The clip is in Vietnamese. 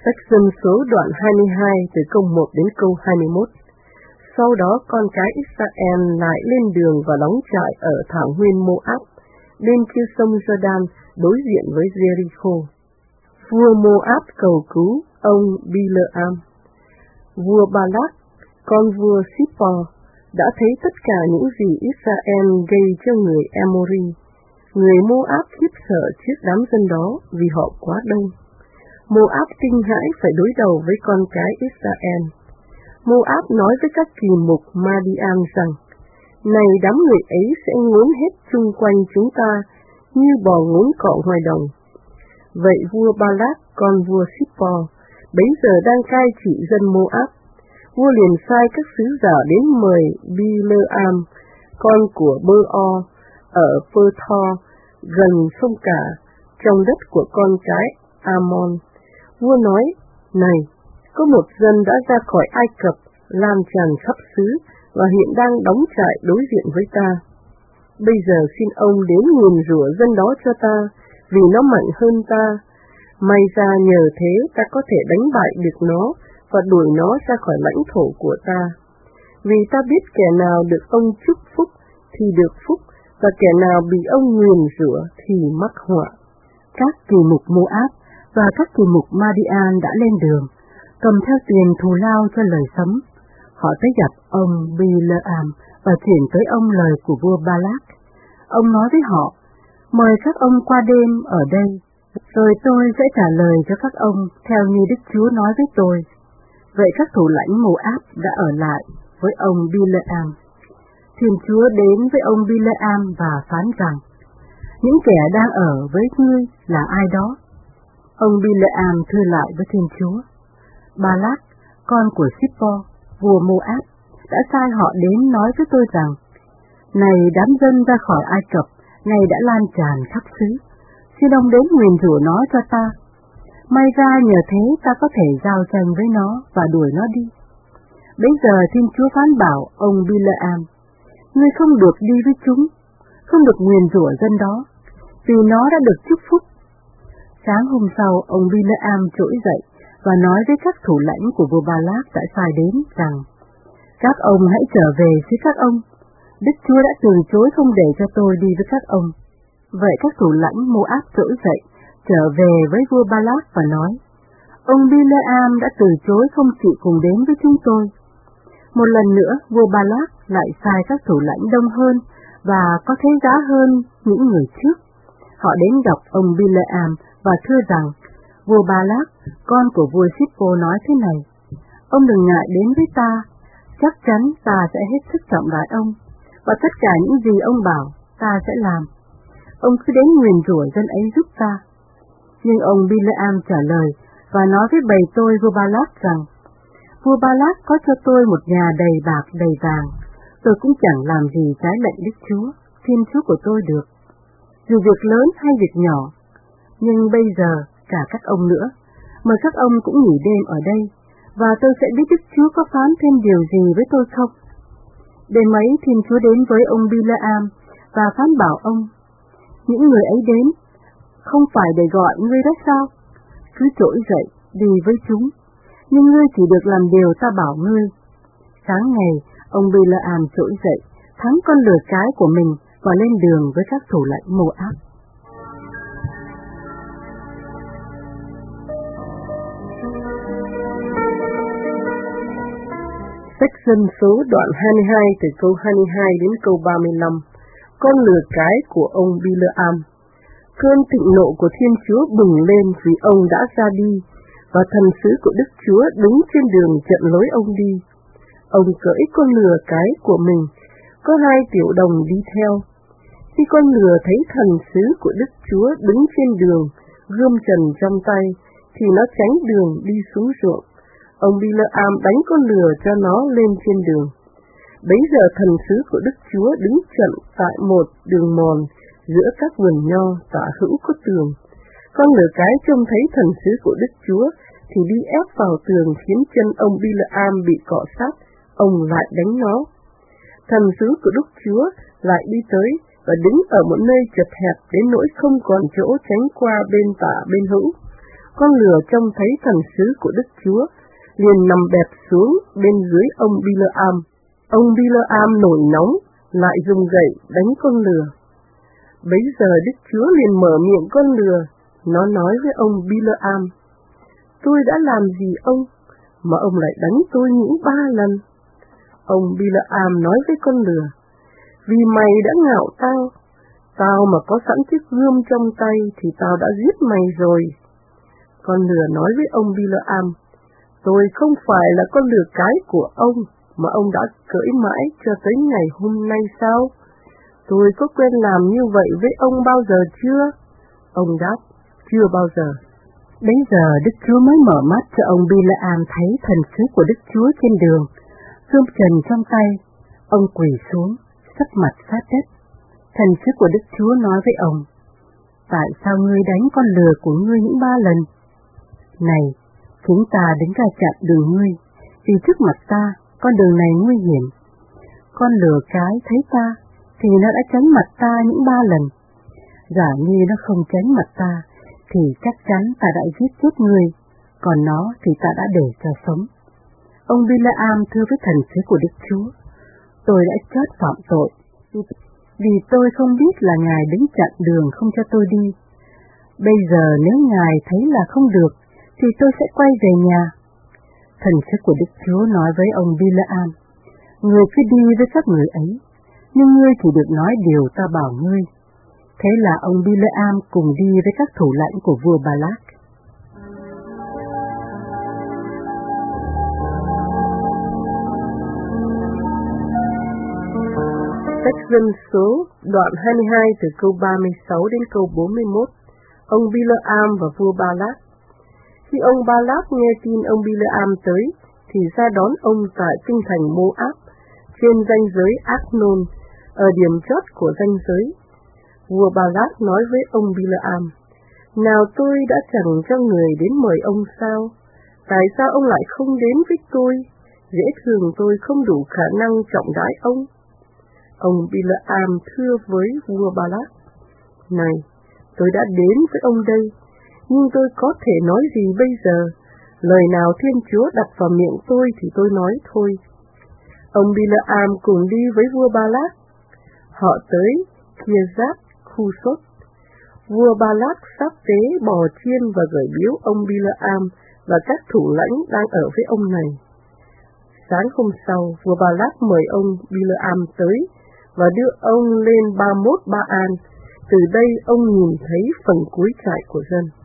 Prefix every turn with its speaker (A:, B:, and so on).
A: Sách Dân số đoạn 22 từ câu 1 đến câu 21. Sau đó con cái Israel lại lên đường và đóng trại ở thảo nguyên Moab, bên kia sông Jordan, đối diện với Jericho. Vua Moab cầu cứu ông Bileam. Vua Balak, con vua Sippor, đã thấy tất cả những gì Israel gây cho người Amori. Người Moab khiếp sợ trước đám dân đó vì họ quá đông. Moab kinh hãi phải đối đầu với con cái Israel. Moab nói với các kỳ mục Madian rằng, này đám người ấy sẽ ngốn hết chung quanh chúng ta như bò ngốn cỏ ngoài đồng. Vậy vua Balak, con vua Sippor, bấy giờ đang cai trị dân Moab. Vua liền sai các sứ giả đến mời Bileam, con của Beor, ở Pethor, gần sông Cả, trong đất của con cái Ammon. Vua nói, này, có một dân đã ra khỏi Ai Cập, lan tràn khắp xứ, và hiện đang đóng trại đối diện với ta. Bây giờ xin ông đến nguyền rủa dân đó cho ta, vì nó mạnh hơn ta. May ra nhờ thế ta có thể đánh bại được nó, và đuổi nó ra khỏi lãnh thổ của ta. Vì ta biết kẻ nào được ông chúc phúc thì được phúc, và kẻ nào bị ông nguyền rủa thì mắc họa.
B: Các kỳ mục Moab và các kỳ mục Madian đã lên đường, cầm theo tiền thù lao cho lời sấm. Họ tới gặp ông Bileam và chuyển tới ông lời của vua Balak. Ông nói với họ, mời các ông qua đêm ở đây, rồi tôi sẽ trả lời cho các ông theo như Đức Chúa nói với tôi. Vậy các thủ lãnh Moab đã ở lại với ông Bileam. Thiên Chúa đến với ông Bileam và phán rằng, những kẻ đang ở với ngươi là ai đó? Ông Bileam thưa lại với Thiên Chúa, Balak, con của Sippor, vua Moab, đã sai họ đến nói với tôi rằng, này đám dân ra khỏi Ai Cập, nay đã lan tràn khắp xứ, xin ông đến nguyền rủa nó cho ta. May ra nhờ thế ta có thể giao tranh với nó và đuổi nó đi. Bây giờ Thiên Chúa phán bảo ông Bileam, ngươi không được đi với chúng, không được nguyền rủa dân đó, vì nó đã được chúc phúc. Sáng hôm sau, ông Bileam trỗi dậy và nói với các thủ lãnh của vua Balak đã sai đến rằng, các ông hãy trở về với các ông. Đức Chúa đã từ chối không để cho tôi đi với các ông. Vậy các thủ lãnh Moab trỗi dậy, trở về với vua Balak và nói, ông Bileam đã từ chối không chịu cùng đến với chúng tôi. Một lần nữa, vua Balak lại sai các thủ lãnh đông hơn và có thế giá hơn những người trước. Họ đến gặp ông Bileam và thưa rằng, vua Balak, con của vua Sippor nói thế này, ông đừng ngại đến với ta, chắc chắn ta sẽ hết sức trọng đãi ông, và tất cả những gì ông bảo ta sẽ làm. Ông cứ đến nguyền rủa dân ấy giúp ta. Nhưng ông Bileam trả lời và nói với bầy tôi vua Balak rằng, vua Balak có cho tôi một nhà đầy bạc đầy vàng, tôi cũng chẳng làm gì trái lệnh Đức Chúa, Thiên Chúa của tôi được, dù việc lớn hay việc nhỏ. Nhưng bây giờ cả các ông nữa, mời các ông cũng nghỉ đêm ở đây, và tôi sẽ biết Đức Chúa có phán thêm điều gì với tôi không. Đêm ấy Thiên Chúa đến với ông Bileam và phán bảo ông, những người ấy đến, không phải để gọi ngươi đó sao? Cứ trỗi dậy, đi với chúng, nhưng ngươi chỉ được làm điều ta bảo ngươi. Sáng ngày, ông Bileam trỗi dậy, thắng con lừa cái của mình và lên đường với các thủ lãnh Moab.
A: Sách Dân số đoạn 22 từ câu 22 đến câu 35. Con lừa cái của ông Bileam. Cơn thịnh nộ của Thiên Chúa bừng lên vì ông đã ra đi, và thần sứ của Đức Chúa đứng trên đường chặn lối ông đi. Ông cưỡi con lừa cái của mình, có 2 tiểu đồng đi theo. Khi con lừa thấy thần sứ của Đức Chúa đứng trên đường, gươm trần trong tay, thì nó tránh đường đi xuống ruộng. Ông Bileam đánh con lừa cho nó lên trên đường. Bấy giờ thần sứ của Đức Chúa đứng chặn tại một đường mòn giữa các vườn nho tả hữu có tường. Con lừa cái trông thấy thần sứ của Đức Chúa thì đi ép vào tường, khiến chân ông Bileam bị cọ sát. Ông lại đánh nó. Thần sứ của Đức Chúa lại đi tới và đứng ở một nơi chật hẹp đến nỗi không còn chỗ tránh qua bên tả bên hữu. con lừa trông thấy thần sứ của Đức Chúa, liền nằm bẹp xuống bên dưới ông Bileam. Ông Bileam nổi nóng, lại dùng gậy đánh con lừa. Bấy giờ Đức Chúa liền mở miệng con lừa, nó nói với ông Bileam: tôi đã làm gì ông, mà ông lại đánh tôi những 3 lần? Ông Bileam nói với con lừa: vì mày đã ngạo tao mà có sẵn chiếc gươm trong tay thì tao đã giết mày rồi. Con lừa nói với ông Bileam: tôi không phải là con lừa cái của ông, mà ông đã cưỡi mãi cho tới ngày hôm nay sao? Tôi có quen làm như vậy với ông bao giờ chưa? Ông đáp: chưa bao giờ.
B: Bấy giờ Đức Chúa mới mở mắt cho ông Bileam thấy thần sứ của Đức Chúa trên đường, gươm trần trong tay. Ông quỳ xuống, sấp mặt sát đất. Thần sứ của Đức Chúa nói với ông: tại sao ngươi đánh con lừa của ngươi những 3 lần? Này, chúng ta đứng ra chặn đường ngươi, vì trước mặt ta, con đường này nguy hiểm. Con lừa cái thấy ta, thì nó đã tránh mặt ta những 3 lần. Giả như nó không tránh mặt ta, thì chắc chắn ta đã giết chết ngươi, còn nó thì ta đã để cho sống. Ông Bileam thưa với thần sứ của Đức Chúa: tôi đã chót phạm tội, vì tôi không biết là Ngài đứng chặn đường không cho tôi đi. Bây giờ nếu Ngài thấy là không được, thì tôi sẽ quay về nhà. Thần sứ của Đức Chúa nói với ông Bileam: ngươi cứ đi với các người ấy, nhưng ngươi chỉ được nói điều ta bảo ngươi. Thế là ông Bileam cùng đi với các thủ lãnh của vua Balak.
A: Sách Dân Số, đoạn 22 từ câu 36 đến câu 41. Ông Bileam và vua Balak. Khi ông Balak nghe tin ông Bileam tới, thì ra đón ông tại kinh thành Moab, trên ranh giới Arnon, ở điểm chót của ranh giới. Vua Balak nói với ông Bileam: nào tôi đã chẳng cho người đến mời ông sao? Tại sao ông lại không đến với tôi? Dễ thường tôi không đủ khả năng trọng đãi ông. Ông Bileam thưa với vua Balak: này, tôi đã đến với ông đây, nhưng tôi có thể nói gì bây giờ? Lời nào Thiên Chúa đặt vào miệng tôi thì tôi nói thôi. Ông Bileam cùng đi với vua Balak. Họ tới Kirjath Husot. Vua Balak sắp tế bò chiên và gửi biếu ông Bileam và các thủ lãnh đang ở với ông này. Sáng hôm sau, vua Balak mời ông Bileam tới và đưa ông lên Ba-mốt Ba-an. Từ đây ông nhìn thấy phần cuối trại của dân.